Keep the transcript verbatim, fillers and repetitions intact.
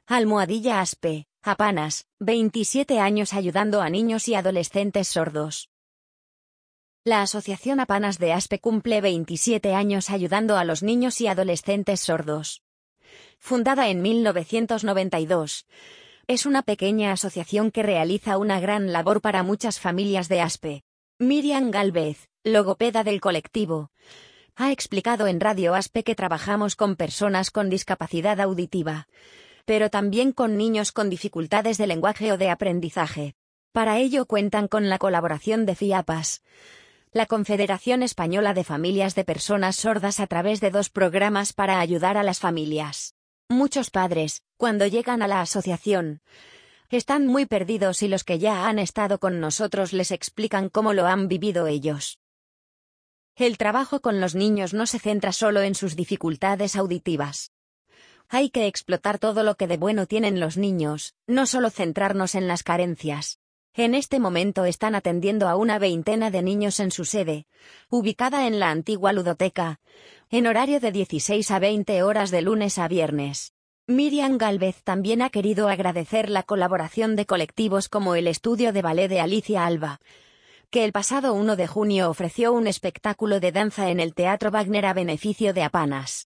Almohadilla Aspe, Apanas, veintisiete años ayudando a niños y adolescentes sordos. La Asociación Apanas de Aspe cumple veintisiete años ayudando a los niños y adolescentes sordos. Fundada en mil novecientos noventa y dos, es una pequeña asociación que realiza una gran labor para muchas familias de Aspe. Miriam Gálvez, logopeda del colectivo, ha explicado en Radio Aspe que trabajamos con personas con discapacidad auditiva, pero también con niños con dificultades de lenguaje o de aprendizaje. Para ello cuentan con la colaboración de FIAPAS, la Confederación Española de Familias de Personas Sordas, a través de dos programas para ayudar a las familias. Muchos padres, cuando llegan a la asociación, están muy perdidos y los que ya han estado con nosotros les explican cómo lo han vivido ellos. El trabajo con los niños no se centra solo en sus dificultades auditivas. Hay que explotar todo lo que de bueno tienen los niños, no solo centrarnos en las carencias. En este momento están atendiendo a una veintena de niños en su sede, ubicada en la antigua ludoteca, en horario de dieciséis a veinte horas de lunes a viernes. Miriam Gálvez también ha querido agradecer la colaboración de colectivos como el Estudio de Ballet de Alicia Alba, que el pasado uno de junio ofreció un espectáculo de danza en el Teatro Wagner a beneficio de Apanas.